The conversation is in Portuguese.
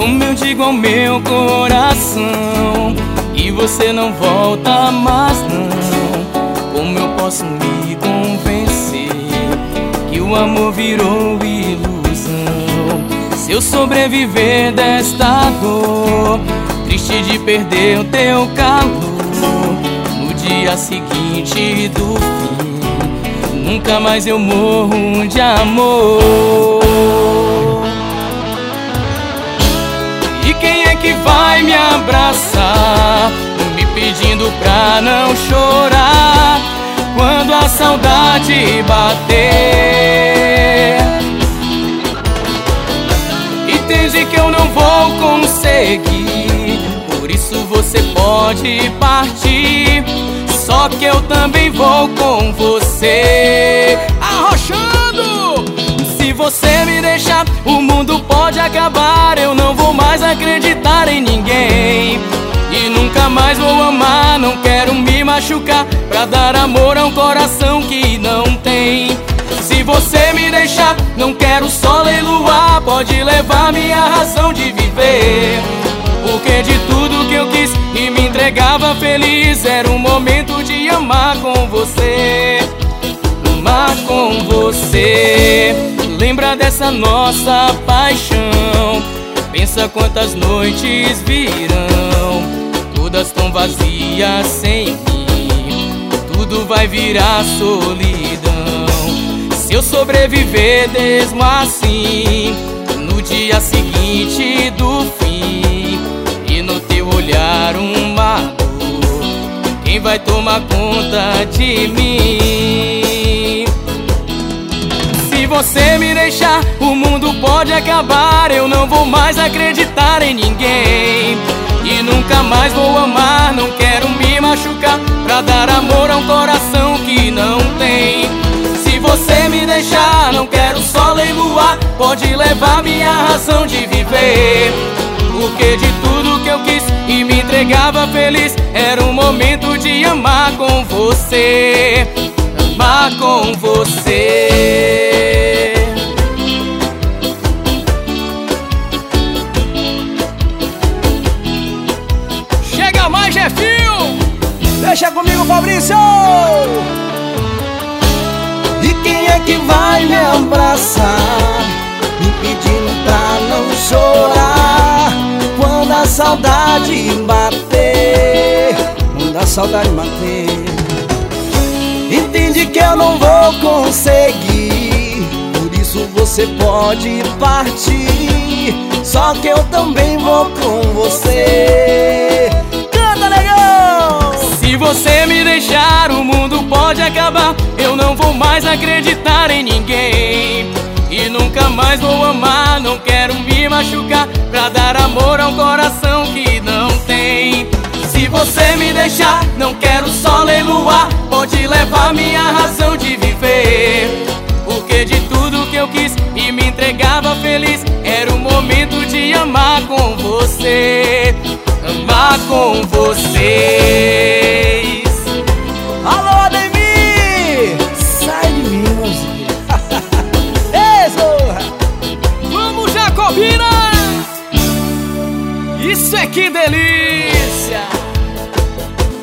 como eu digo ao meu coração, que você não volta mais não. Como eu posso me convencer que o amor virou ilusão? Se eu sobreviver desta dor, triste de perder o teu calor, no dia seguinte do fim, nunca mais eu morro de amor. E quem é que vai me abraçar, me pedindo pra não chorar quando a saudade bater? Entende que eu não vou conseguir, por isso você pode partir, só que eu também vou com você. Arrochando! Se você me deixar, o mundo pode acabar. Eu não vou mais acreditar em ninguém e nunca mais vou amar. Não quero me machucar pra dar amor a um coração que não tem. Se você me deixar, não quero sol e luar. Pode levar minha razão de viver, porque de tudo que eu quis e me entregava feliz, era o momento de amar com você. Amar com você. Lembra dessa nossa paixão, pensa quantas noites virão, todas tão vazias sem mim, tudo vai virar solidão. Se eu sobreviver mesmo assim, no dia seguinte do fim, e no teu olhar uma dor, quem vai tomar conta de mim? Se você me deixar, o mundo pode acabar. Eu não vou mais acreditar em ninguém e nunca mais vou amar. Não quero me machucar pra dar amor a um coração que não tem. Se você me deixar, não quero sol e luar. Pode levar minha razão de viver, porque de tudo que eu quis e me entregava feliz, era o momento de amar com você. Amar com você. Chega mais, Jefinho! Deixa comigo, Fabrício! E quem é que vai me abraçar, me pedindo pra não chorar quando a saudade bater? Quando a saudade bater. Entende que eu não vou conseguir, por isso você pode partir, só que eu também vou com você. Canta, negão! Se você me deixar, o mundo pode acabar. Eu não vou mais acreditar em ninguém e nunca mais vou amar. Não quero me machucar pra dar amor a um coração que não tem. Se você me deixar, não quero sol e luar. Pode levar minha razão de viver, porque de tudo que eu quis e me entregava feliz, era o momento de amar com você. Amar com vocês. Alô, Ademir! Sai de mim, mozinho. Isso! Vamos, Jacobina! Isso é que delícia!